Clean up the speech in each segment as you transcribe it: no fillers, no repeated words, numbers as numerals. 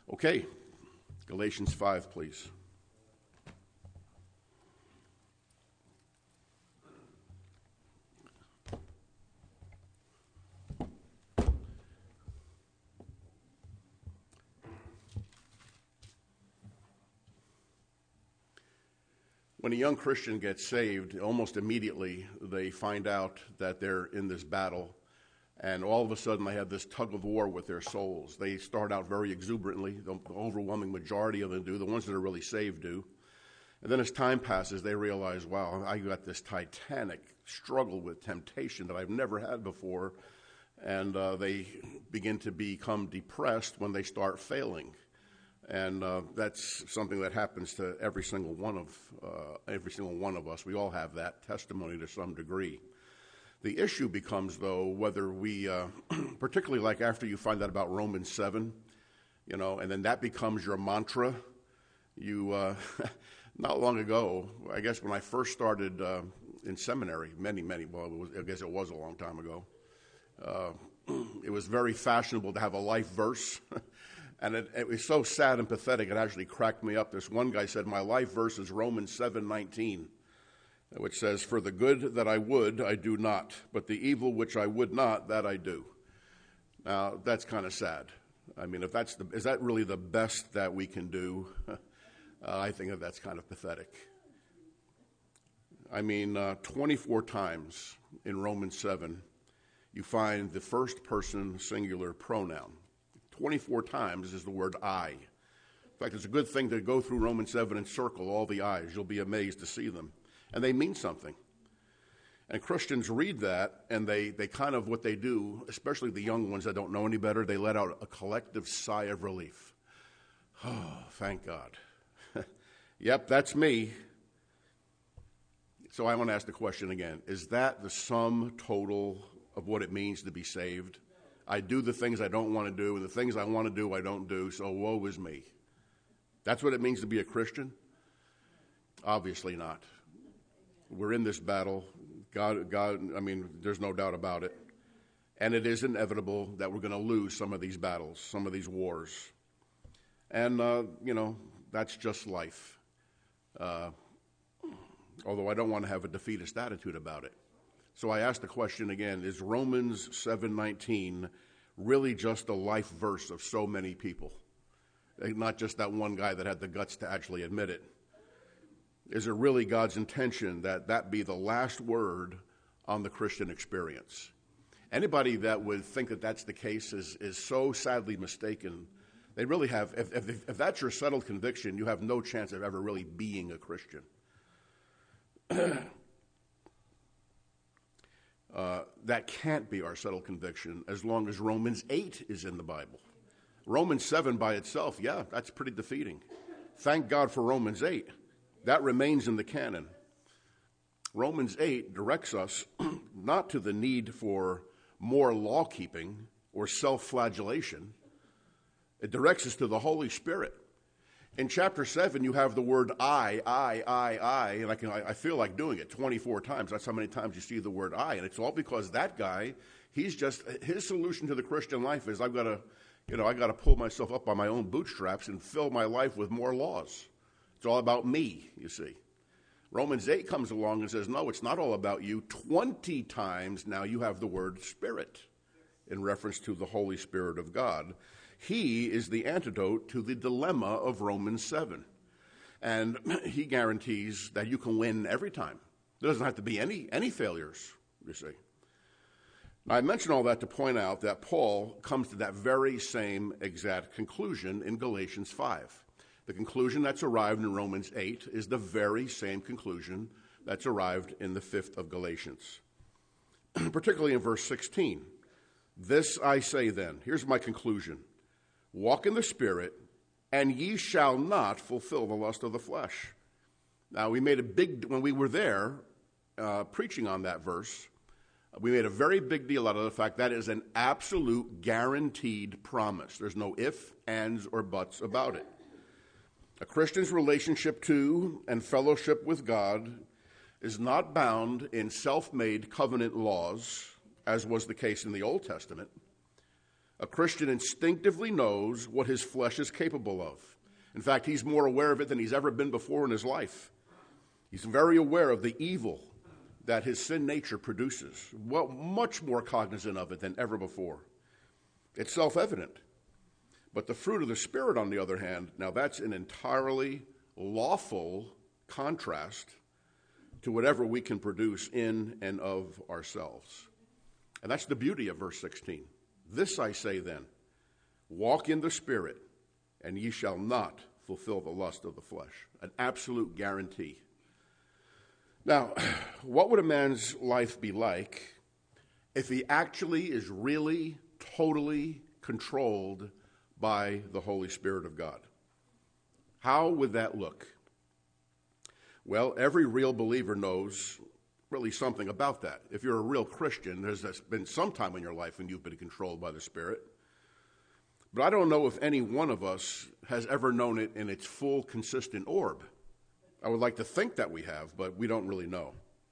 Okay, Galatians 5, please. When a young Christian gets saved, almost immediately they find out that they're in this battle, and all of a sudden they have this tug of war with their souls. They start out very exuberantly. The overwhelming majority of them do. The ones that are really saved do. And then as time passes, they realize, wow, I got this titanic struggle with temptation that I've never had before, and they begin to become depressed when they start failing. And that's something that happens to every single one of us. We all have that testimony to some degree. The issue becomes, though, whether we, particularly like after you find out about Romans 7, and then that becomes your mantra. You, not long ago, I guess when I first started in seminary, I guess it was a long time ago, it was very fashionable to have a life verse. And it was so sad and pathetic, it actually cracked me up. This one guy said, my life verse is Romans 7:19, which says, for the good that I would, I do not, but the evil which I would not, that I do. Now, that's kind of sad. I mean, is that really the best that we can do? I think that's kind of pathetic. I mean, 24 times in Romans 7, you find the first person singular pronoun. 24 times is the word I. In fact, it's a good thing to go through Romans 7 and circle all the I's. You'll be amazed to see them. And they mean something. And Christians read that, and they kind of, what they do, especially the young ones that don't know any better, they let out a collective sigh of relief. Oh, thank God. Yep, that's me. So I want to ask the question again. Is that the sum total of what it means to be saved? I do the things I don't want to do, and the things I want to do, I don't do, so woe is me. That's what it means to be a Christian? Obviously not. We're in this battle. God, I mean, there's no doubt about it. And it is inevitable that we're going to lose some of these battles, some of these wars. And, that's just life. Although I don't want to have a defeatist attitude about it. So I ask the question again, is Romans 7:19 really just a life verse of so many people? Not just that one guy that had the guts to actually admit it. Is it really God's intention that that be the last word on the Christian experience? Anybody that would think that that's the case is so sadly mistaken. They really have, if that's your settled conviction, you have no chance of ever really being a Christian. That can't be our settled conviction as long as Romans 8 is in the Bible. Romans 7 by itself, yeah, that's pretty defeating. Thank God for Romans 8. That remains in the canon. Romans 8 directs us not to the need for more law-keeping or self-flagellation. It directs us to the Holy Spirit. In chapter 7, you have the word I, and I feel like doing it 24 times. That's how many times you see the word I, and it's all because that guy, his solution to the Christian life is I've got to pull myself up by my own bootstraps and fill my life with more laws. It's all about me, you see. Romans 8 comes along and says, no, it's not all about you. 20 times now you have the word Spirit in reference to the Holy Spirit of God. He is the antidote to the dilemma of Romans 7. And he guarantees that you can win every time. There doesn't have to be any failures, you see. Now, I mention all that to point out that Paul comes to that very same exact conclusion in Galatians 5. The conclusion that's arrived in Romans 8 is the very same conclusion that's arrived in the 5th of Galatians. Particularly in verse 16. This I say then, here's my conclusion. Walk in the Spirit, and ye shall not fulfill the lust of the flesh. Now, when we were there preaching on that verse, we made a very big deal out of the fact that is an absolute guaranteed promise. There's no ifs, ands, or buts about it. A Christian's relationship to and fellowship with God is not bound in self-made covenant laws, as was the case in the Old Testament, A Christian instinctively knows what his flesh is capable of. In fact, he's more aware of it than he's ever been before in his life. He's very aware of the evil that his sin nature produces, well, much more cognizant of it than ever before. It's self-evident. But the fruit of the Spirit, on the other hand, now that's an entirely lawful contrast to whatever we can produce in and of ourselves. And that's the beauty of verse 16. This I say then, walk in the Spirit, and ye shall not fulfill the lust of the flesh. An absolute guarantee. Now, what would a man's life be like if he actually is really, totally controlled by the Holy Spirit of God? How would that look? Well, every real believer knows really something about that. If you're a real Christian, there's been some time in your life when you've been controlled by the Spirit. But I don't know if any one of us has ever known it in its full, consistent orb. I would like to think that we have, but we don't really know.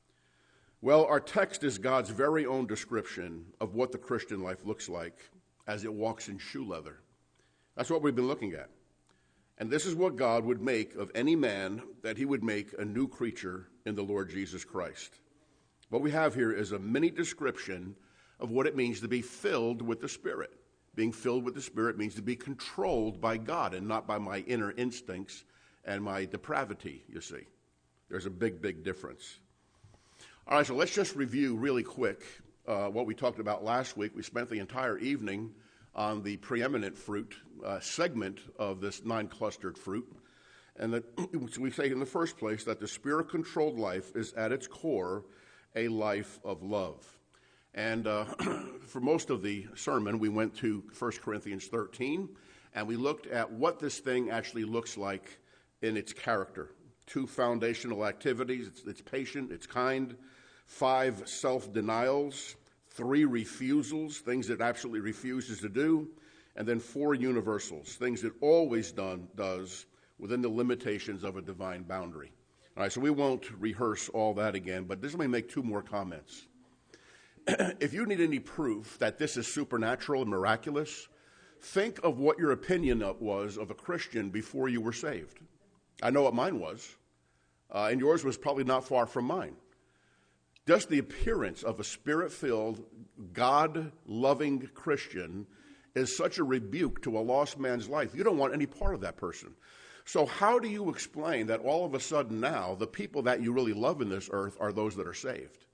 Well, our text is God's very own description of what the Christian life looks like as it walks in shoe leather. That's what we've been looking at. And this is what God would make of any man, that he would make a new creature in the Lord Jesus Christ. What we have here is a mini description of what it means to be filled with the Spirit. Being filled with the Spirit means to be controlled by God and not by my inner instincts and my depravity, you see. There's a big, big difference. All right, so let's just review really quick what we talked about last week. We spent the entire evening on the preeminent fruit segment of this 9-clustered fruit. And that we say in the first place that the Spirit-controlled life is at its core a life of love. And for most of the sermon, we went to 1 Corinthians 13, and we looked at what this thing actually looks like in its character. 2 foundational activities. It's patient, it's kind. 5 self-denials. 3 refusals, things it absolutely refuses to do. And then 4 universals, things it always does within the limitations of a divine boundary. All right, so we won't rehearse all that again, but just let me make 2 more comments. If you need any proof that this is supernatural and miraculous, think of what your opinion was of a Christian before you were saved. I know what mine was, and yours was probably not far from mine. Just the appearance of a Spirit-filled, God-loving Christian is such a rebuke to a lost man's life. You don't want any part of that person. So how do you explain that all of a sudden now the people that you really love in this earth are those that are saved?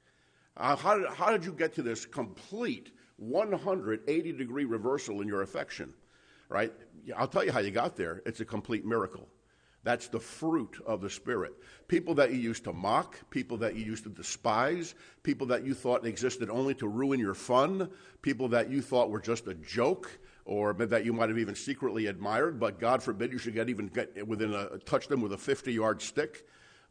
How did you get to this complete 180-degree reversal in your affection? Right? I'll tell you how you got there. It's a complete miracle. That's the fruit of the Spirit. People that you used to mock, people that you used to despise, people that you thought existed only to ruin your fun, people that you thought were just a joke, or that you might have even secretly admired, but God forbid you should get within touch them with a 50-yard stick.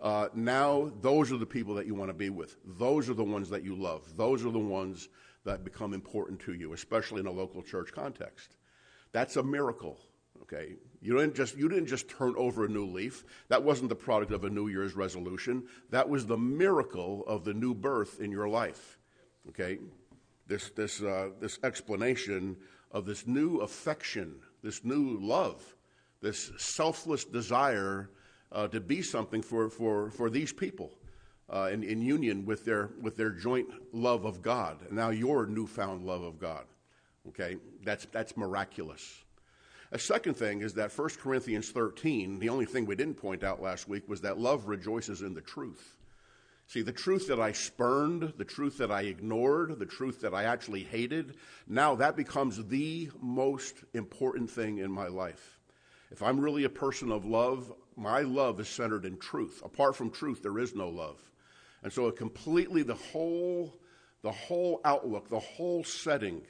Now those are the people that you want to be with. Those are the ones that you love. Those are the ones that become important to you, especially in a local church context. That's a miracle. Okay, you didn't just turn over a new leaf. That wasn't the product of a New Year's resolution. That was the miracle of the new birth in your life. Okay, this explanation of this new affection, this new love, this selfless desire to be something for these people in union with their joint love of God, and now your newfound love of God. Okay, that's miraculous. A second thing is that 1 Corinthians 13, the only thing we didn't point out last week was that love rejoices in the truth. See, the truth that I spurned, the truth that I ignored, the truth that I actually hated, now that becomes the most important thing in my life. If I'm really a person of love, my love is centered in truth. Apart from truth, there is no love. And so completely the whole outlook, the whole setting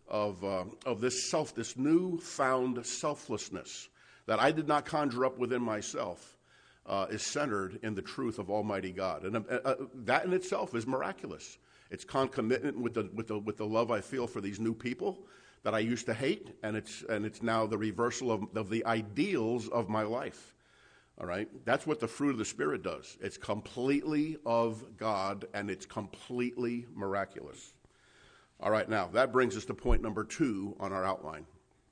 of this newfound selflessness that I did not conjure up within myself is centered in the truth of Almighty God, and that in itself is miraculous. It's concomitant with the love I feel for these new people that I used to hate, and it's now the reversal of the ideals of my life. All right, that's what the fruit of the Spirit does. It's completely of God, and it's completely miraculous. All right, now, that brings us to point number 2 on our outline.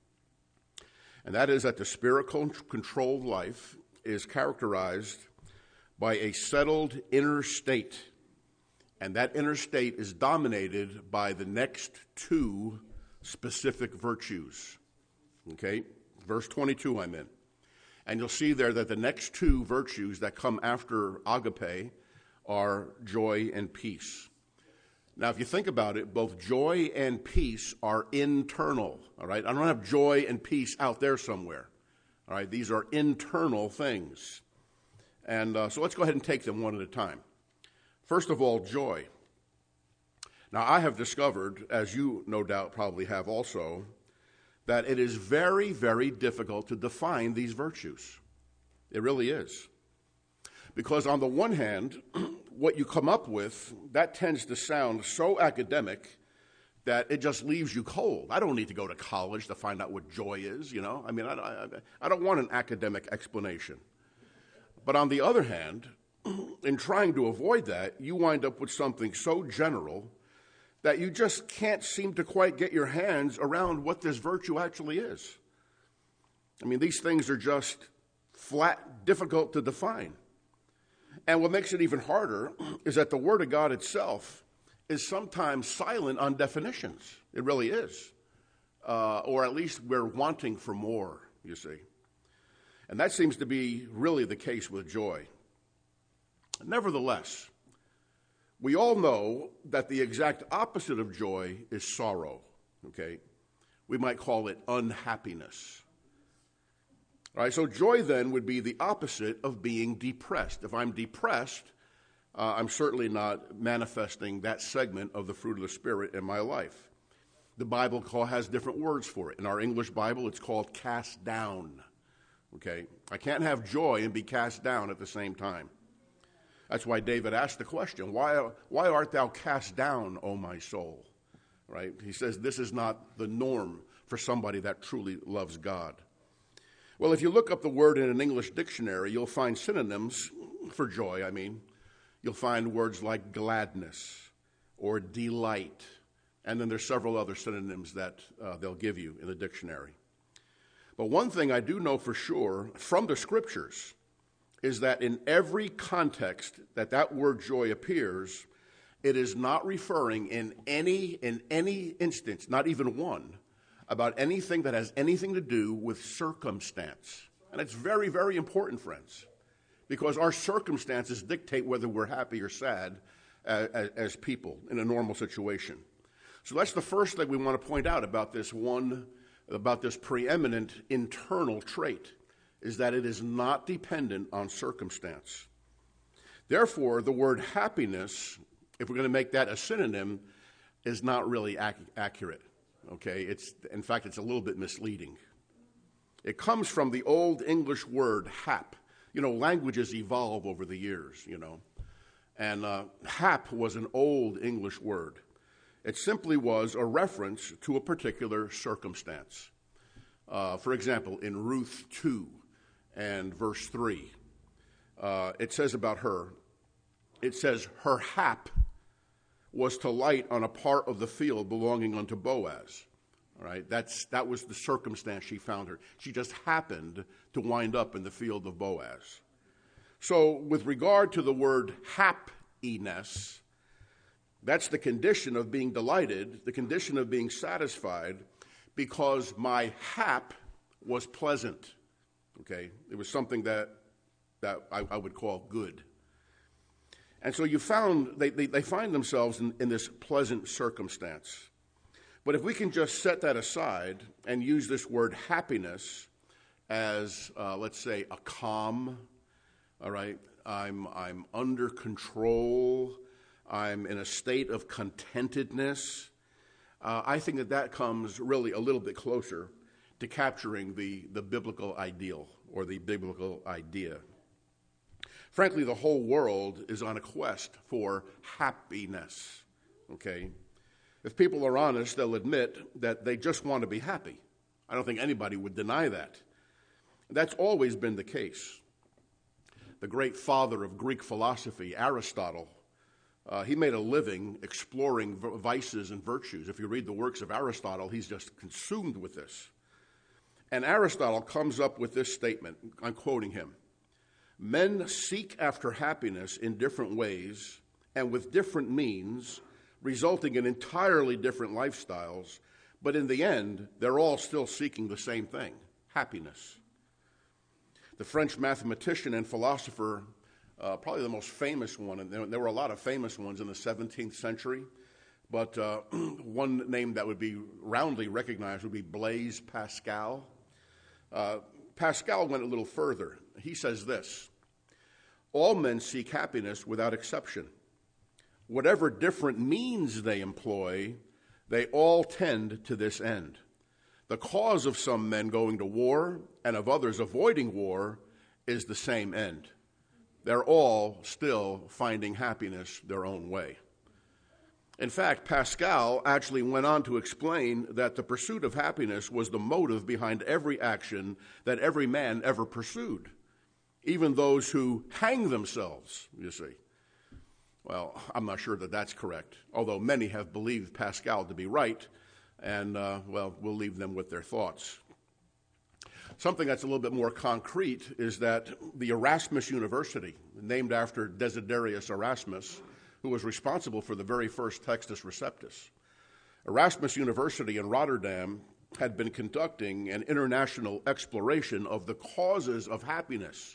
And that is that the spirit-controlled life is characterized by a settled inner state. And that inner state is dominated by the next 2 specific virtues. Okay, verse 22 I'm in. And you'll see there that the next 2 virtues that come after agape are joy and peace. Now, if you think about it, both joy and peace are internal, all right? I don't have joy and peace out there somewhere, all right? These are internal things. And so let's go ahead and take them one at a time. First of all, joy. Now, I have discovered, as you no doubt probably have also, that it is very, very difficult to define these virtues. It really is. Because on the one hand, what you come up with, that tends to sound so academic that it just leaves you cold. I don't need to go to college to find out what joy is, you know. I mean, I don't want an academic explanation. But on the other hand, in trying to avoid that, you wind up with something so general that you just can't seem to quite get your hands around what this virtue actually is. I mean, these things are just flat, difficult to define. And what makes it even harder is that the Word of God itself is sometimes silent on definitions. It really is. Or at least we're wanting for more, you see. And that seems to be really the case with joy. Nevertheless, we all know that the exact opposite of joy is sorrow, okay? We might call it unhappiness. All right, so joy then would be the opposite of being depressed. If I'm depressed, I'm certainly not manifesting that segment of the fruit of the Spirit in my life. The Bible has different words for it. In our English Bible, it's called cast down. Okay? I can't have joy and be cast down at the same time. That's why David asked the question, why art thou cast down, O my soul? Right? He says this is not the norm for somebody that truly loves God. Well, if you look up the word in an English dictionary, you'll find synonyms for joy. You'll find words like gladness or delight, and then there's several other synonyms that they'll give you in the dictionary. But one thing I do know for sure from the Scriptures is that in every context that word joy appears, it is not referring in any instance, not even one, about anything that has anything to do with circumstance. And it's very, very important, friends, because our circumstances dictate whether we're happy or sad as people in a normal situation. So that's the first thing we want to point out about this preeminent internal trait, is that it is not dependent on circumstance. Therefore, the word happiness, if we're going to make that a synonym, is not really accurate. Okay, in fact, it's a little bit misleading. It comes from the Old English word hap. You know, languages evolve over the years, you know. And hap was an Old English word. It simply was a reference to a particular circumstance. For example, in Ruth 2 and verse 3, it says about her, it says, her hap was to light on a part of the field belonging unto Boaz. All right, that was the circumstance she found her. She just happened to wind up in the field of Boaz. So with regard to the word happiness, that's the condition of being delighted, the condition of being satisfied, because my hap was pleasant. Okay, it was something that I would call good. And so you found they find themselves in this pleasant circumstance. But if we can just set that aside and use this word happiness as, let's say, a calm, all right, I'm under control, I'm in a state of contentedness, I think that comes really a little bit closer to capturing the biblical ideal or the biblical idea. Frankly, the whole world is on a quest for happiness, okay? If people are honest, they'll admit that they just want to be happy. I don't think anybody would deny that. That's always been the case. The great father of Greek philosophy, Aristotle, He made a living exploring vices and virtues. If you read the works of Aristotle, he's just consumed with this. And Aristotle comes up with this statement. I'm quoting him. Men seek after happiness in different ways and with different means, resulting in entirely different lifestyles, but in the end, they're all still seeking the same thing, happiness. The French mathematician and philosopher, probably the most famous one, and there were a lot of famous ones in the 17th century, but one name that would be roundly recognized would be Blaise Pascal. Pascal went a little further. He says this: all men seek happiness without exception. Whatever different means they employ, they all tend to this end. The cause of some men going to war and of others avoiding war is the same end. They're all still finding happiness their own way. In fact, Pascal actually went on to explain that the pursuit of happiness was the motive behind every action that every man ever pursued, even those who hang themselves, you see. Well, I'm not sure that that's correct, although many have believed Pascal to be right, and, we'll leave them with their thoughts. Something that's a little bit more concrete is that the Erasmus University, named after Desiderius Erasmus, who was responsible for the very first Textus Receptus. Erasmus University in Rotterdam had been conducting an international exploration of the causes of happiness.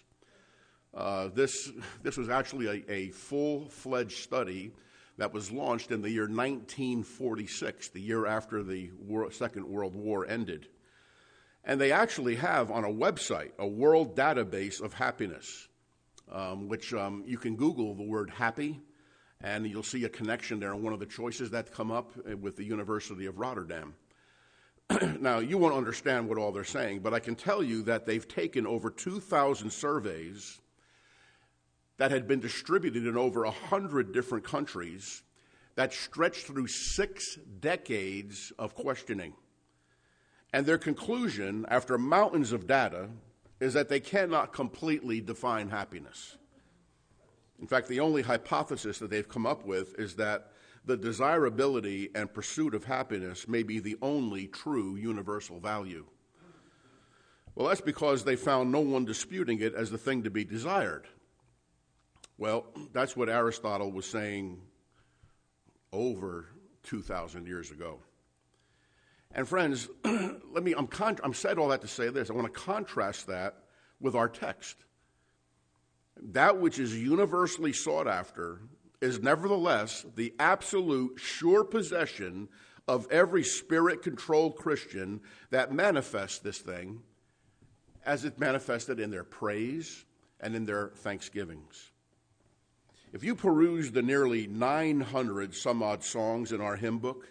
This was actually a full-fledged study that was launched in the year 1946, the year after the Second World War ended. And they actually have on a website a world database of happiness, which you can Google the word happy, and you'll see a connection there on one of the choices that come up with the University of Rotterdam. Now, you won't understand what all they're saying, but I can tell you that they've taken over 2,000 surveys that had been distributed in over 100 different countries that stretched through 6 decades of questioning. And their conclusion, after mountains of data, is that they cannot completely define happiness. In fact, the only hypothesis that they've come up with is that the desirability and pursuit of happiness may be the only true universal value. Well, that's because they found no one disputing it as the thing to be desired. Well, that's what Aristotle was saying over 2,000 years ago. And friends, I'm said all that to say this. I want to contrast that with our text. That which is universally sought after is nevertheless the absolute sure possession of every spirit-controlled Christian that manifests this thing as it manifested in their praise and in their thanksgivings. If you peruse the nearly 900 some odd songs in our hymn book,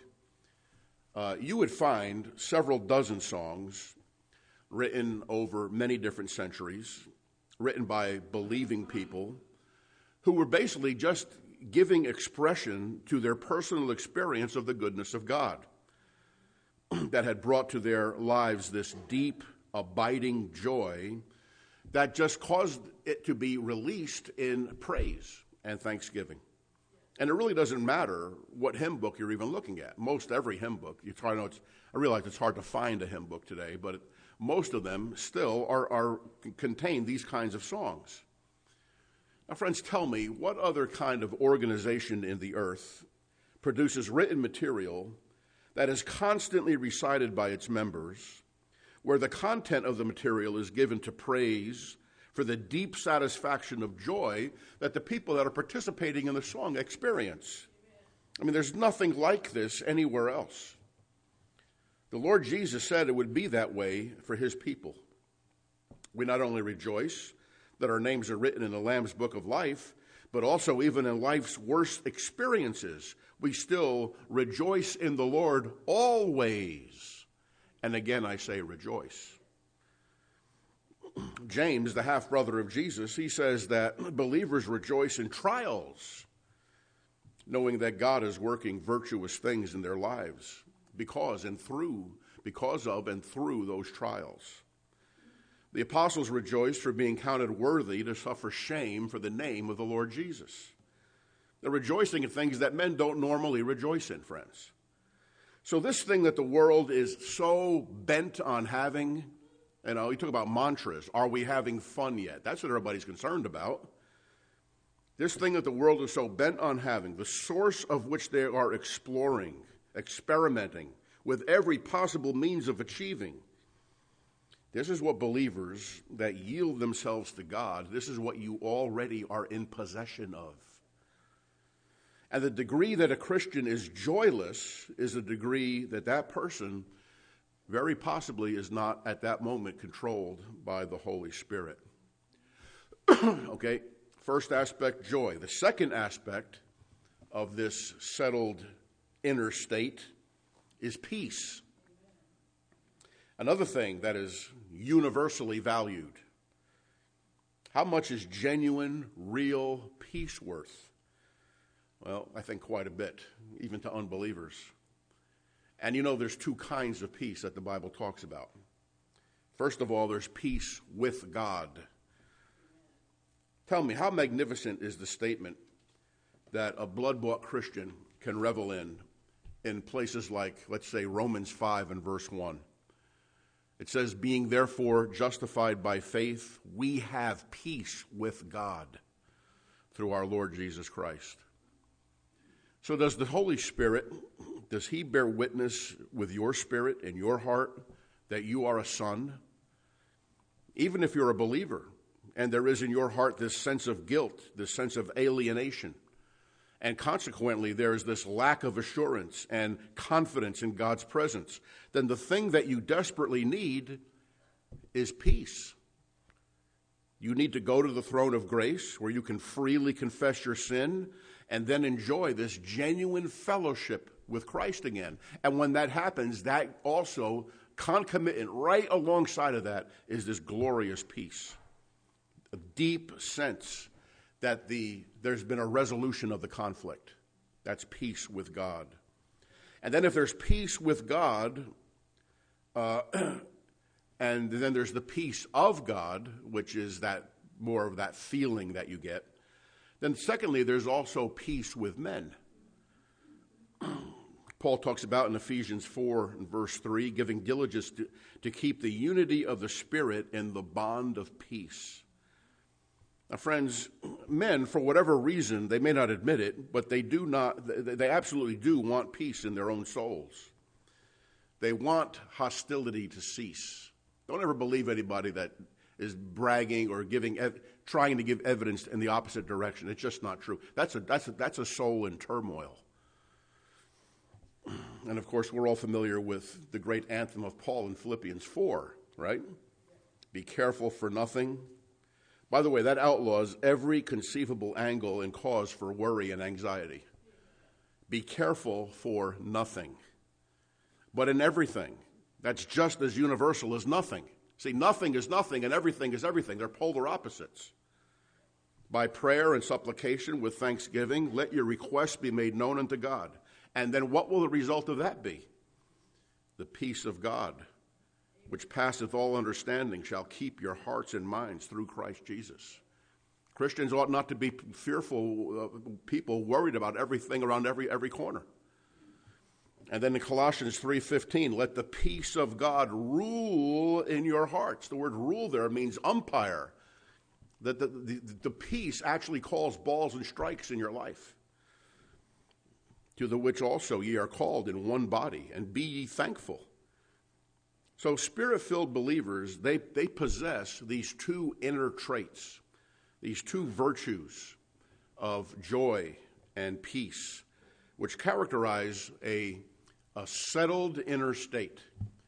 you would find several dozen songs written over many different centuries, written by believing people who were basically just giving expression to their personal experience of the goodness of God that had brought to their lives this deep, abiding joy that just caused it to be released in praise and thanksgiving. And it really doesn't matter what hymn book you're even looking at. Most every hymn book, I realize it's hard to find a hymn book today, but most of them still contain these kinds of songs. Now, friends, tell me, what other kind of organization in the earth produces written material that is constantly recited by its members, where the content of the material is given to praise for the deep satisfaction of joy that the people that are participating in the song experience? I mean, there's nothing like this anywhere else. The Lord Jesus said it would be that way for his people. We not only rejoice that our names are written in the Lamb's Book of Life, but also even in life's worst experiences, we still rejoice in the Lord always. And again, I say rejoice. James, the half-brother of Jesus, he says that believers rejoice in trials, knowing that God is working virtuous things in their lives because of and through those trials. The apostles rejoiced for being counted worthy to suffer shame for the name of the Lord Jesus. They're rejoicing in things that men don't normally rejoice in, friends. So this thing that the world is so bent on having, you talk about mantras. Are we having fun yet? That's what everybody's concerned about. This thing that the world is so bent on having, the source of which they are exploring, experimenting with every possible means of achieving. This is what believers that yield themselves to God, this is what you already are in possession of. And the degree that a Christian is joyless is a degree that that person very possibly is not at that moment controlled by the Holy Spirit. Okay, first aspect, joy. The second aspect of this settled inner state is peace. Another thing that is universally valued. How much is genuine, real peace worth? Well, I think quite a bit, even to unbelievers. And there's two kinds of peace that the Bible talks about. First of all, there's peace with God. Tell me, how magnificent is the statement that a blood-bought Christian can revel in places like, let's say, Romans 5 and verse 1. It says, being therefore justified by faith, we have peace with God through our Lord Jesus Christ. So does the Holy Spirit, does he bear witness with your spirit and your heart that you are a son? Even if you're a believer and there is in your heart this sense of guilt, this sense of alienation, and consequently there is this lack of assurance and confidence in God's presence, then the thing that you desperately need is peace. You need to go to the throne of grace where you can freely confess your sin and then enjoy this genuine fellowship with Christ again. And when that happens, that also concomitant, right alongside of that, is this glorious peace. A deep sense that there's been a resolution of the conflict. That's peace with God. And then if there's peace with God, and then there's the peace of God, which is that more of that feeling that you get, then secondly, there's also peace with men. Paul talks about in Ephesians 4 and verse 3, giving diligence to keep the unity of the Spirit in the bond of peace. Now, friends, men, for whatever reason, they may not admit it, but they absolutely do want peace in their own souls. They want hostility to cease. Don't ever believe anybody that is bragging or trying to give evidence in the opposite direction. It's just not true. That's a soul in turmoil. And of course, we're all familiar with the great anthem of Paul in Philippians 4, right? Be careful for nothing. By the way, that outlaws every conceivable angle and cause for worry and anxiety. Be careful for nothing. But in everything, that's just as universal as nothing. See, nothing is nothing and everything is everything. They're polar opposites. By prayer and supplication with thanksgiving, let your requests be made known unto God. And then what will the result of that be? The peace of God, which passeth all understanding, shall keep your hearts and minds through Christ Jesus. Christians ought not to be fearful people worried about everything around every corner. And then in Colossians 3:15, let the peace of God rule in your hearts. The word rule there means umpire. That the peace actually calls balls and strikes in your life. To the which also ye are called in one body, and be ye thankful. So spirit-filled believers, they possess these two inner traits, these two virtues of joy and peace, which characterize a settled inner state.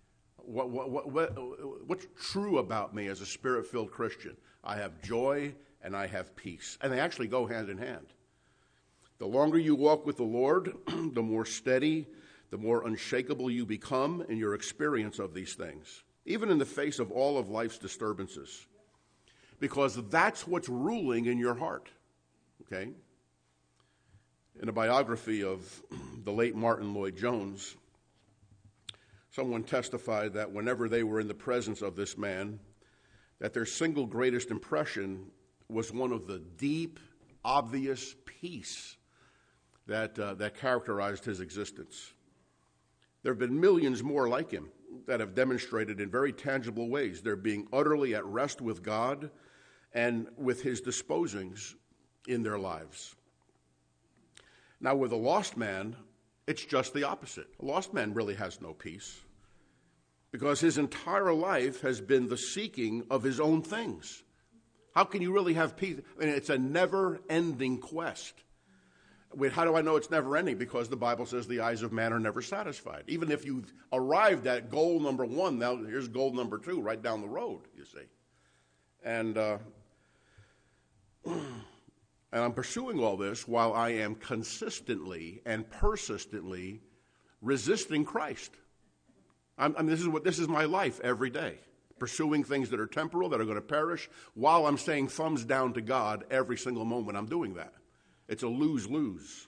What's true about me as a spirit-filled Christian? I have joy and I have peace. And they actually go hand in hand. The longer you walk with the Lord, the more steady, the more unshakable you become in your experience of these things, even in the face of all of life's disturbances, because that's what's ruling in your heart, okay? In a biography of the late Martin Lloyd-Jones, someone testified that whenever they were in the presence of this man, that their single greatest impression was one of the deep, obvious peace that characterized his existence. There have been millions more like him that have demonstrated in very tangible ways they're being utterly at rest with God and with his disposings in their lives. Now, with a lost man, it's just the opposite. A lost man really has no peace because his entire life has been the seeking of his own things. How can you really have peace? I mean, it's a never-ending quest. How do I know it's never-ending? Because the Bible says the eyes of man are never satisfied. Even if you've arrived at goal number 1, now here's goal number 2 right down the road, you see. And I'm pursuing all this while I am consistently and persistently resisting Christ. This is my life every day, pursuing things that are temporal, that are going to perish, while I'm saying thumbs down to God every single moment I'm doing that. It's a lose-lose.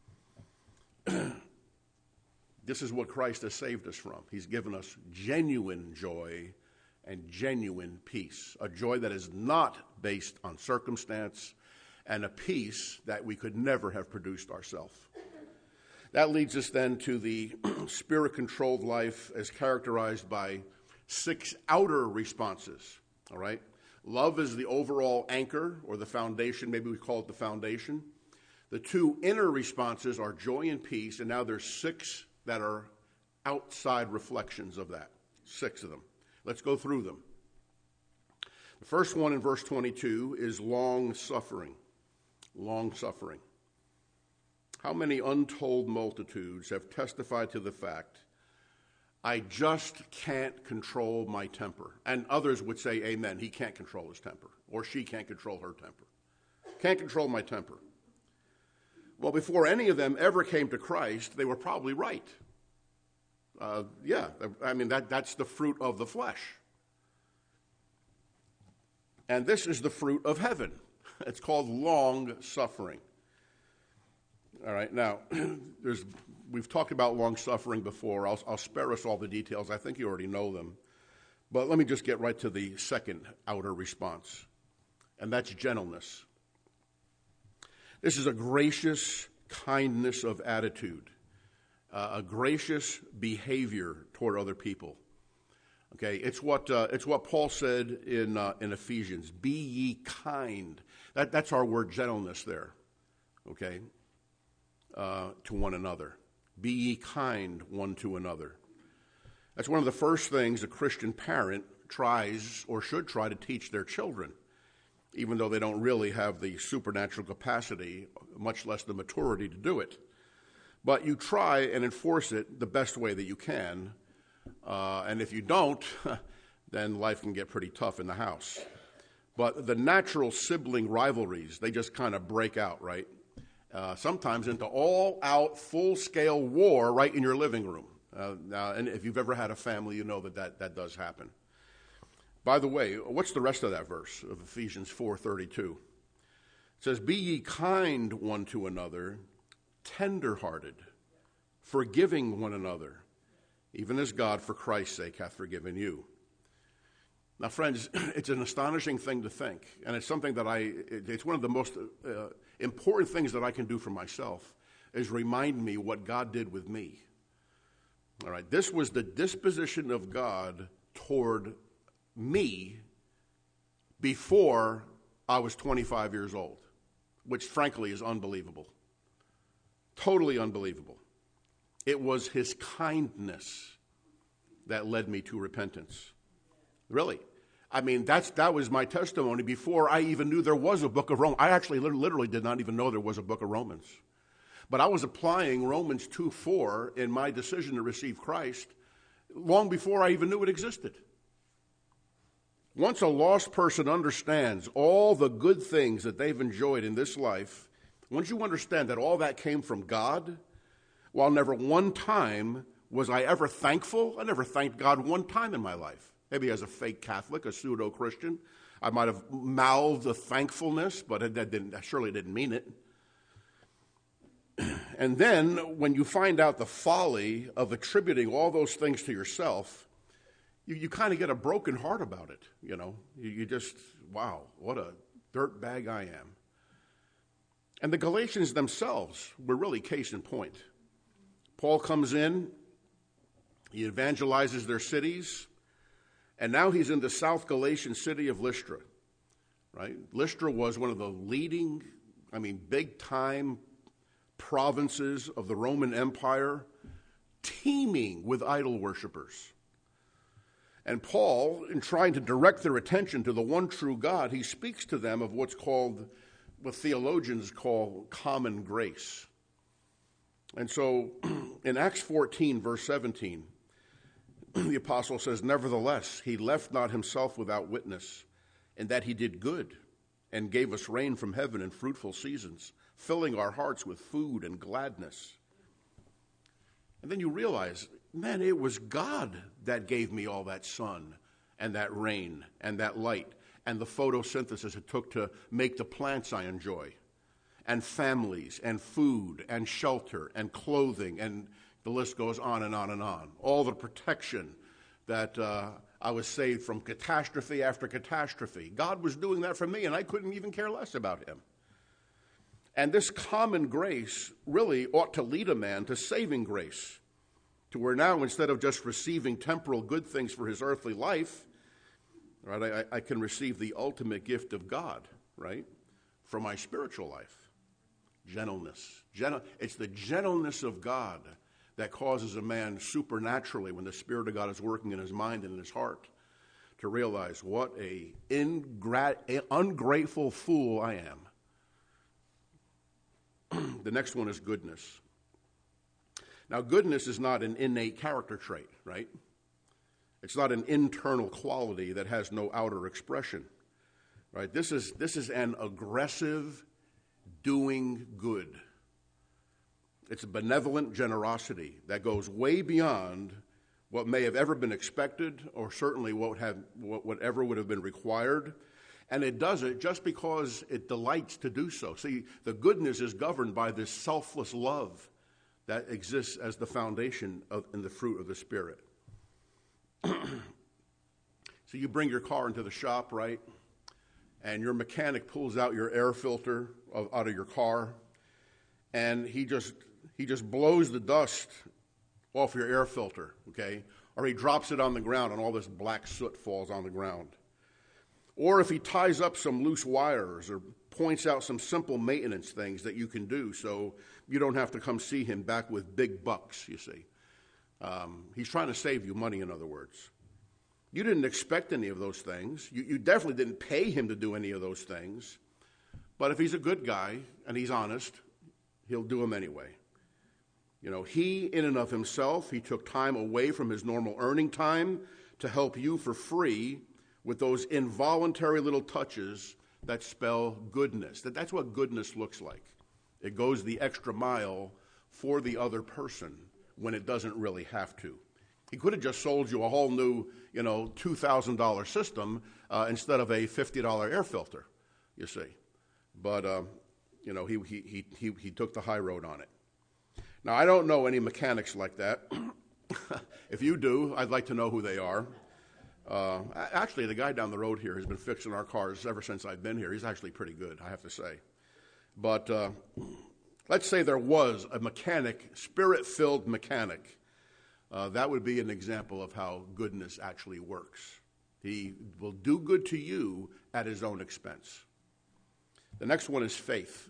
This is what Christ has saved us from. He's given us genuine joy and genuine peace, a joy that is not based on circumstance, and a peace that we could never have produced ourselves. That leads us then to the spirit-controlled life as characterized by 6 outer responses, all right? Love is the overall anchor or the foundation. Maybe we call it the foundation. The 2 inner responses are joy and peace, and now there's 6 that are outside reflections of that, 6 of them. Let's go through them. The first one in verse 22 is long-suffering. Long-suffering. How many untold multitudes have testified to the fact, I just can't control my temper? And others would say, amen, he can't control his temper, or she can't control her temper. Can't control my temper. Well, before any of them ever came to Christ, they were probably right. That's the fruit of the flesh. And this is the fruit of heaven. It's called long suffering. All right, now, we've talked about long suffering before. I'll spare us all the details. I think you already know them. But let me just get right to the second outer response, and that's gentleness. This is a gracious kindness of attitude, a gracious behavior toward other people. Okay, it's what Paul said in Ephesians. Be ye kind. That's our word gentleness there. Okay, to one another. Be ye kind one to another. That's one of the first things a Christian parent tries or should try to teach their children, even though they don't really have the supernatural capacity, much less the maturity to do it. But you try and enforce it the best way that you can. And if you don't, then life can get pretty tough in the house. But the natural sibling rivalries, they just kind of break out, right? Sometimes into all-out, full-scale war right in your living room. And if you've ever had a family, you know that does happen. By the way, what's the rest of that verse of Ephesians 4:32? It says, be ye kind one to another, tender-hearted, forgiving one another, even as God for Christ's sake hath forgiven you. Now, friends, it's an astonishing thing to think, and it's something that it's one of the most important things that I can do for myself, is remind me what God did with me. All right, this was the disposition of God toward me before I was 25 years old, which frankly is unbelievable. Totally unbelievable. It was his kindness that led me to repentance. Really. I mean, that was my testimony before I even knew there was a book of Romans. I actually literally did not even know there was a book of Romans. But I was applying Romans 2:4 in my decision to receive Christ long before I even knew it existed. Once a lost person understands all the good things that they've enjoyed in this life, once you understand that all that came from God, while never one time was I ever thankful, I never thanked God one time in my life. Maybe as a fake Catholic, a pseudo-Christian, I might have mouthed a thankfulness, but I surely didn't mean it. And then when you find out the folly of attributing all those things to yourself, you kind of get a broken heart about it, you know. You just, wow, what a dirtbag I am. And the Galatians themselves were really case in point. Paul comes in, he evangelizes their cities, and now he's in the South Galatian city of Lystra, right? Lystra was one of the leading, big-time provinces of the Roman Empire, teeming with idol worshipers. And Paul, in trying to direct their attention to the one true God, he speaks to them of what theologians call common grace. And so in Acts 14, verse 17, the apostle says, "Nevertheless, he left not himself without witness, in that he did good and gave us rain from heaven in fruitful seasons, filling our hearts with food and gladness." And then you realize, man, it was God that gave me all that sun and that rain and that light and the photosynthesis it took to make the plants I enjoy, and families and food and shelter and clothing, and the list goes on and on and on. All the protection that I was saved from catastrophe after catastrophe. God was doing that for me, and I couldn't even care less about him. And this common grace really ought to lead a man to saving grace, to where now, instead of just receiving temporal good things for his earthly life, right, I can receive the ultimate gift of God, right, for my spiritual life. Gentleness. It's the gentleness of God that causes a man supernaturally, when the Spirit of God is working in his mind and in his heart, to realize what a ungrateful fool I am. The next one is goodness. Now, goodness is not an innate character trait, right? It's not an internal quality that has no outer expression, right? This is an aggressive doing good. It's a benevolent generosity that goes way beyond what may have ever been expected, or certainly whatever would have been required. And it does it just because it delights to do so. See, the goodness is governed by this selfless love that exists as the foundation in the fruit of the Spirit. So you bring your car into the shop, right? And your mechanic pulls out your air filter out of your car, and he just blows the dust off your air filter, okay? Or he drops it on the ground, and all this black soot falls on the ground. Or if he ties up some loose wires or points out some simple maintenance things that you can do so you don't have to come see him back with big bucks, you see. He's trying to save you money, in other words. You didn't expect any of those things. You definitely didn't pay him to do any of those things. But if he's a good guy and he's honest, he'll do them anyway. You know, he, in and of himself, he took time away from his normal earning time to help you for free with those involuntary little touches that spell goodness. That's what goodness looks like. It goes the extra mile for the other person when it doesn't really have to. He could have just sold you a whole new, $2,000 system instead of a $50 air filter, you see. But, he took the high road on it. Now, I don't know any mechanics like that. If you do, I'd like to know who they are. Actually, the guy down the road here has been fixing our cars ever since I've been here. He's actually pretty good, I have to say. But let's say there was a mechanic, spirit-filled mechanic. That would be an example of how goodness actually works. He will do good to you at his own expense. The next one is faith.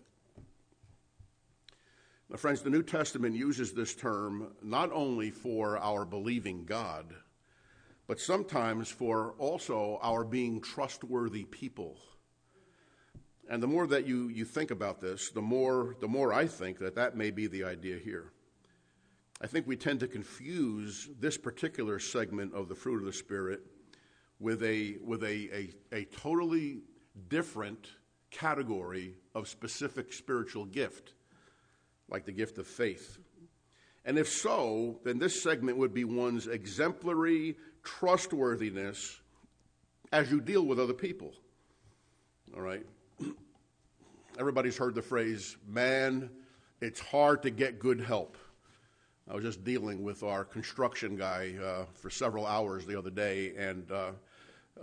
Now, friends, the New Testament uses this term not only for our believing God, but sometimes for also our being trustworthy people. And the more that you think about this, the more I think that may be the idea here. I think we tend to confuse this particular segment of the fruit of the Spirit with a totally different category of specific spiritual gift, like the gift of faith. And if so, then this segment would be one's exemplary trustworthiness as you deal with other people. All right? Everybody's heard the phrase, man, it's hard to get good help. I was just dealing with our construction guy for several hours the other day, and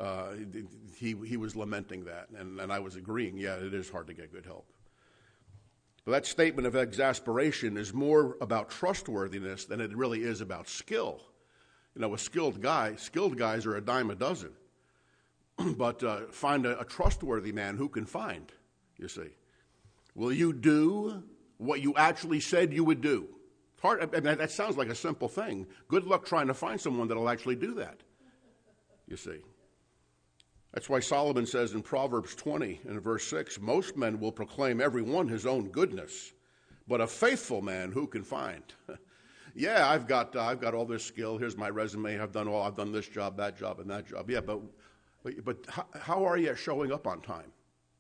he was lamenting that, and I was agreeing, yeah, it is hard to get good help. But that statement of exasperation is more about trustworthiness than it really is about skill. You know, skilled guys are a dime a dozen. But find a trustworthy man who can find, you see. Will you do what you actually said you would do? Hard, I mean, that sounds like a simple thing. Good luck trying to find someone that will actually do that, you see. That's why Solomon says in Proverbs 20 and verse 6, most men will proclaim every one his own goodness, but a faithful man who can find? Yeah, I've got all this skill. Here's my resume. I've done this job, that job, and that job. Yeah, but how are you at showing up on time?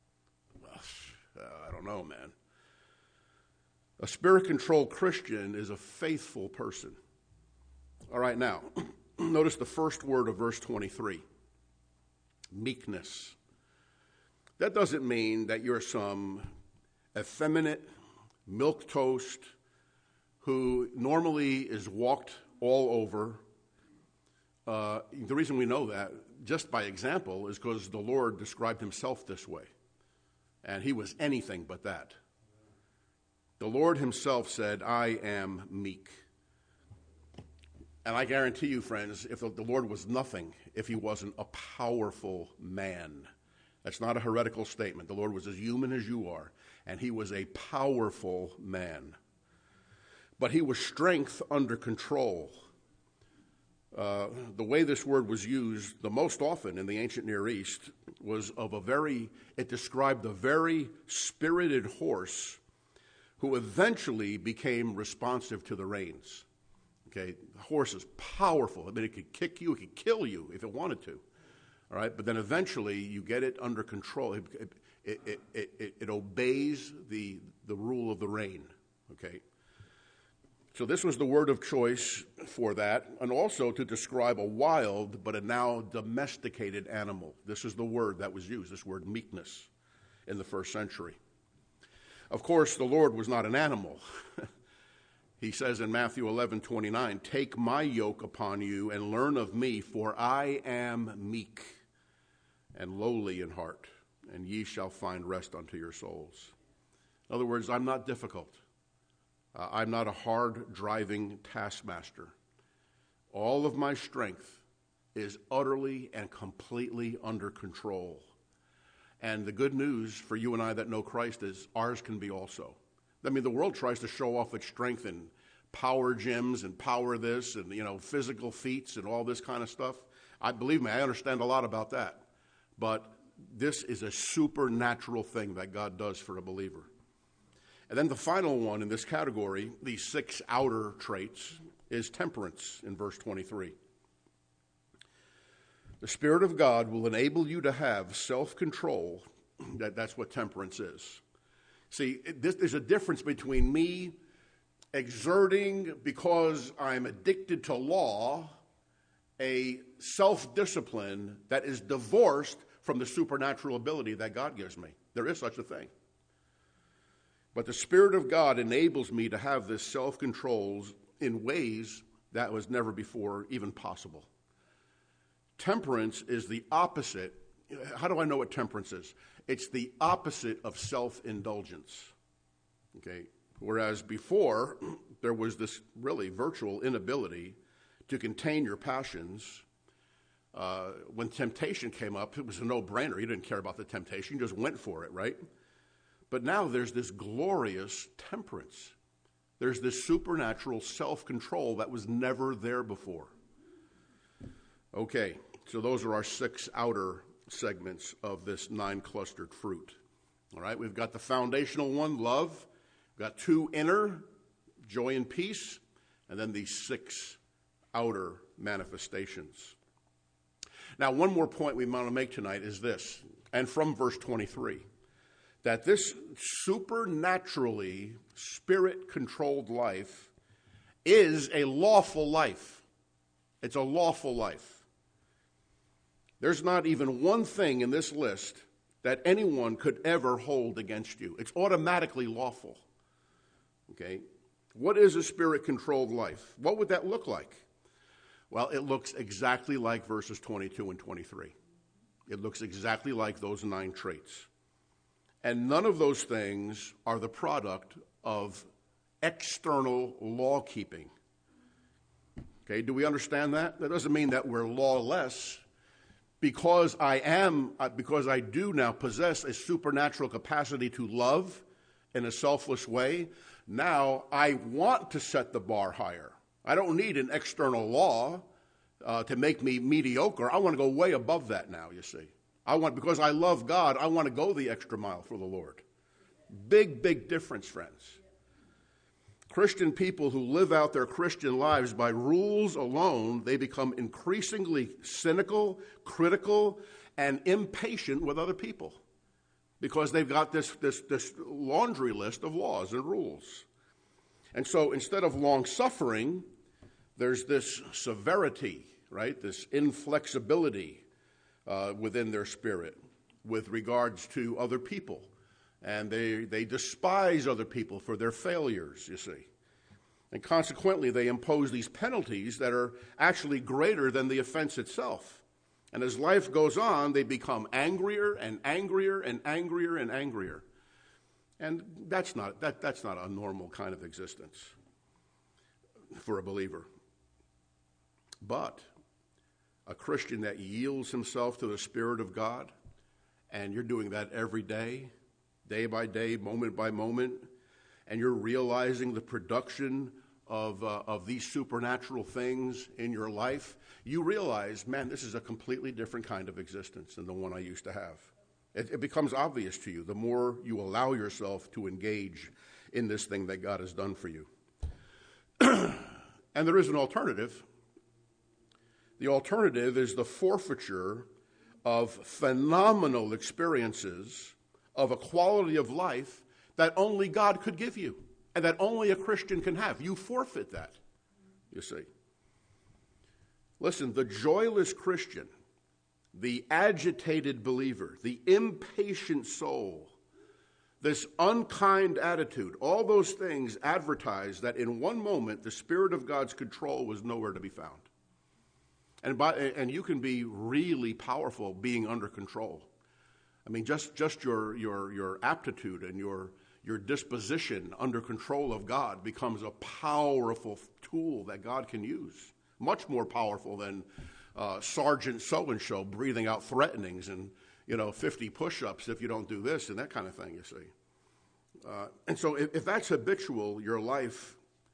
I don't know, man. A spirit-controlled Christian is a faithful person. All right, now, notice the first word of verse 23. Meekness. That doesn't mean that you're some effeminate milquetoast who normally is walked all over. The reason we know that, just by example, is because the Lord described himself this way. And he was anything but that. The Lord himself said, I am meek. And I guarantee you, friends, if the Lord was nothing, if he wasn't a powerful man. That's not a heretical statement. The Lord was as human as you are, and he was a powerful man. But he was strength under control. The way this word was used the most often in the ancient Near East was it described a very spirited horse who eventually became responsive to the reins. Okay, the horse is powerful. I mean, it could kick you, it could kill you if it wanted to. All right, but then eventually you get it under control. It obeys the rule of the rein. Okay. So this was the word of choice for that, and also to describe a wild but a now domesticated animal. This is the word that was used, this word meekness, in the first century. Of course, the Lord was not an animal. He says in Matthew 11:29, take my yoke upon you and learn of me, for I am meek and lowly in heart, and ye shall find rest unto your souls. In other words, I'm not difficult. I'm not a hard-driving taskmaster. All of my strength is utterly and completely under control. And the good news for you and I that know Christ is ours can be also. I mean, the world tries to show off its strength in power gyms and power this and, physical feats and all this kind of stuff. Believe me, I understand a lot about that. But this is a supernatural thing that God does for a believer. And then the final one in this category, these 6 outer traits, is temperance in verse 23. The Spirit of God will enable you to have self-control. That's what temperance is. See, there's a difference between me exerting, because I'm addicted to law, a self-discipline that is divorced from the supernatural ability that God gives me. There is such a thing. But the Spirit of God enables me to have this self-control in ways that was never before even possible. Temperance is the opposite. How do I know what temperance is? It's the opposite of self-indulgence. Okay? Whereas before, there was this really virtual inability to contain your passions. When temptation came up, it was a no-brainer. You didn't care about the temptation. You just went for it, right? But now there's this glorious temperance. There's this supernatural self-control that was never there before. Okay, so those are our 6 outer segments of this 9-clustered fruit. All right, we've got the foundational one, love. We've got 2 inner, joy and peace, and then these 6 outer manifestations. Now, one more point we want to make tonight is this, and from verse 23. That this supernaturally spirit-controlled life is a lawful life. It's a lawful life. There's not even one thing in this list that anyone could ever hold against you. It's automatically lawful. Okay? What is a spirit-controlled life? What would that look like? Well, it looks exactly like verses 22 and 23. It looks exactly like those 9 traits. And none of those things are the product of external law keeping. Okay, do we understand that? That doesn't mean that we're lawless. Because I do now possess a supernatural capacity to love in a selfless way, now I want to set the bar higher. I don't need an external law to make me mediocre. I want to go way above that now, you see. Because I love God, I want to go the extra mile for the Lord. Big, big difference, friends. Christian people who live out their Christian lives by rules alone, they become increasingly cynical, critical, and impatient with other people because they've got this laundry list of laws and rules. And so instead of long-suffering, there's this severity, right, this inflexibility within their spirit with regards to other people. And they despise other people for their failures, you see. And consequently, they impose these penalties that are actually greater than the offense itself. And as life goes on, they become angrier and angrier and angrier and angrier. And that's not a normal kind of existence for a believer. But a Christian that yields himself to the Spirit of God, and you're doing that every day, day by day, moment by moment, and you're realizing the production of these supernatural things in your life, you realize, man, this is a completely different kind of existence than the one I used to have. It becomes obvious to you the more you allow yourself to engage in this thing that God has done for you. And there is an alternative. The alternative is the forfeiture of phenomenal experiences of a quality of life that only God could give you and that only a Christian can have. You forfeit that, you see. Listen, the joyless Christian, the agitated believer, the impatient soul, this unkind attitude, all those things advertise that in one moment the Spirit of God's control was nowhere to be found. And you can be really powerful being under control. I mean, just your aptitude and your disposition under control of God becomes a powerful tool that God can use. Much more powerful than Sergeant so-and-so breathing out threatenings and, 50 push-ups if you don't do this and that kind of thing, you see. And so if that's habitual, your life,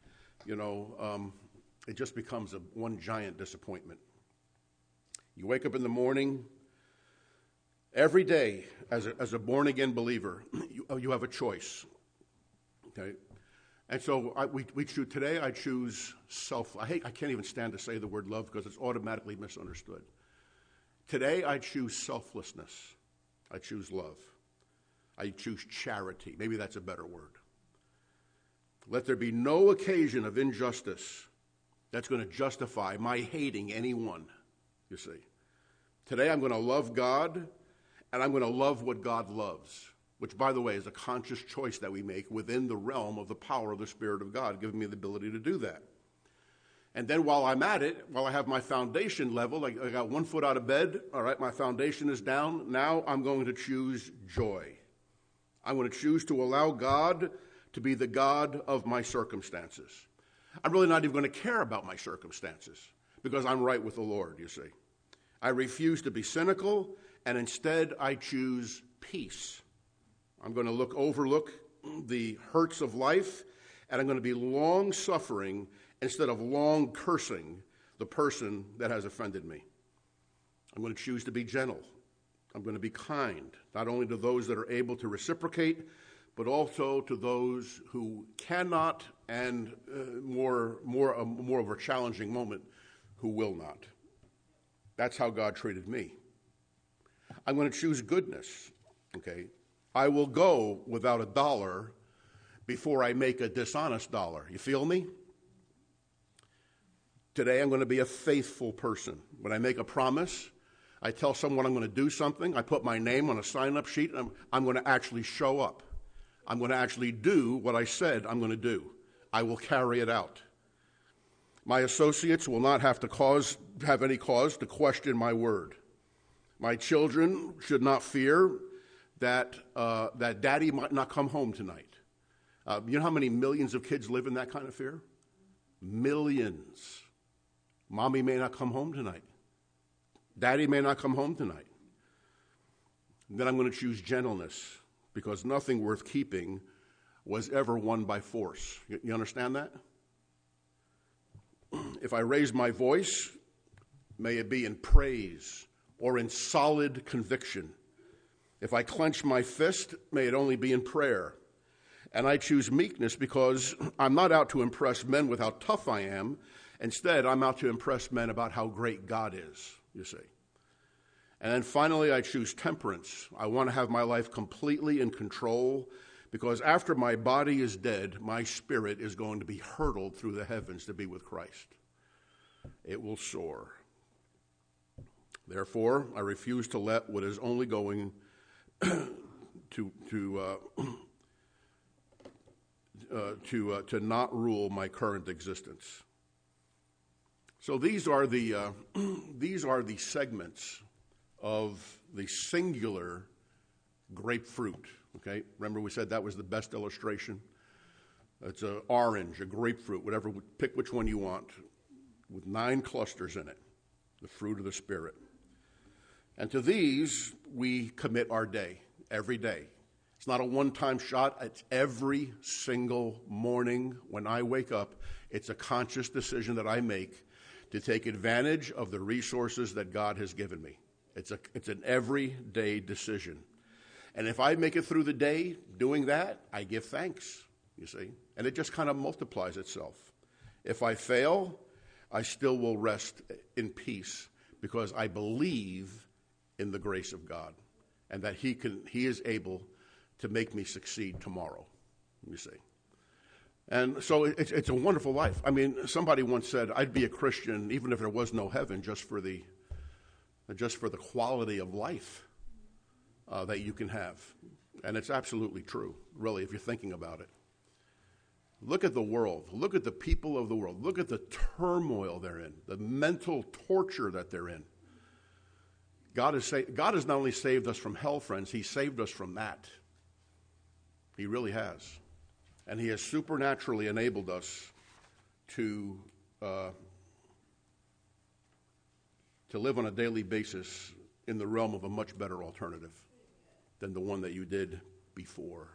it just becomes one giant disappointment. You wake up in the morning. Every day, as a born-again believer, you have a choice, okay? And so we choose, today I choose I can't even stand to say the word love because it's automatically misunderstood. Today I choose selflessness. I choose love. I choose charity. Maybe that's a better word. Let there be no occasion of injustice that's going to justify my hating anyone, you see. Today I'm going to love God, and I'm going to love what God loves, which, by the way, is a conscious choice that we make within the realm of the power of the Spirit of God, giving me the ability to do that. And then while I'm at it, while I have my foundation level, I got 1 foot out of bed, all right, my foundation is down, now I'm going to choose joy. I'm going to choose to allow God to be the God of my circumstances. I'm really not even going to care about my circumstances because I'm right with the Lord, you see. I refuse to be cynical, and instead I choose peace. I'm going to overlook the hurts of life, and I'm going to be long-suffering instead of long cursing the person that has offended me. I'm going to choose to be gentle. I'm going to be kind, not only to those that are able to reciprocate, but also to those who cannot, and more of a challenging moment, who will not. That's how God treated me. I'm going to choose goodness, okay? I will go without a dollar before I make a dishonest dollar. You feel me? Today I'm going to be a faithful person. When I make a promise, I tell someone I'm going to do something, I put my name on a sign-up sheet, and I'm going to actually show up. I'm going to actually do what I said I'm going to do. I will carry it out. My associates will not have any cause to question my word. My children should not fear that daddy might not come home tonight. You know how many millions of kids live in that kind of fear? Millions. Mommy may not come home tonight. Daddy may not come home tonight. Then I'm going to choose gentleness, because nothing worth keeping was ever won by force. You understand that? If I raise my voice, may it be in praise or in solid conviction. If I clench my fist, may it only be in prayer. And I choose meekness because I'm not out to impress men with how tough I am. Instead, I'm out to impress men about how great God is, you see. And then finally, I choose temperance. I want to have my life completely in control, because after my body is dead, my spirit is going to be hurtled through the heavens to be with Christ. It will soar. Therefore, I refuse to let what is only going to not rule my current existence. So these are the segments of the singular grapefruit. Okay, remember we said that was the best illustration. It's an orange, a grapefruit, whatever. Pick which one you want, with 9 clusters in it, the fruit of the Spirit. And to these we commit our day, every day. It's not a one-time shot. It's every single morning when I wake up. It's a conscious decision that I make to take advantage of the resources that God has given me. It's an everyday decision. And if I make it through the day doing that, I give thanks, you see. And it just kind of multiplies itself. If I fail, I still will rest in peace, because I believe in the grace of God and that He is able to make me succeed tomorrow, you see. And so it's a wonderful life. I mean, somebody once said, I'd be a Christian even if there was no heaven, just for the quality of life that you can have. And it's absolutely true, really, if you're thinking about it. Look at the world. Look at the people of the world. Look at the turmoil they're in, the mental torture that they're in. God has not only saved us from hell, friends, He saved us from that. He really has. And He has supernaturally enabled us to live on a daily basis in the realm of a much better alternative than the one that you did before.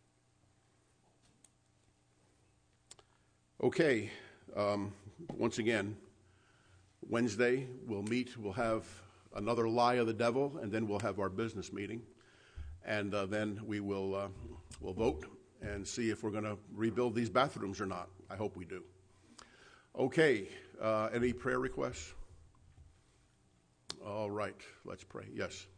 Okay, once again, Wednesday we'll meet. We'll have another lie of the devil, and then we'll have our business meeting. And then we will we'll vote and see if we're going to rebuild these bathrooms or not. I hope we do. Okay, any prayer requests? All right, let's pray. Yes.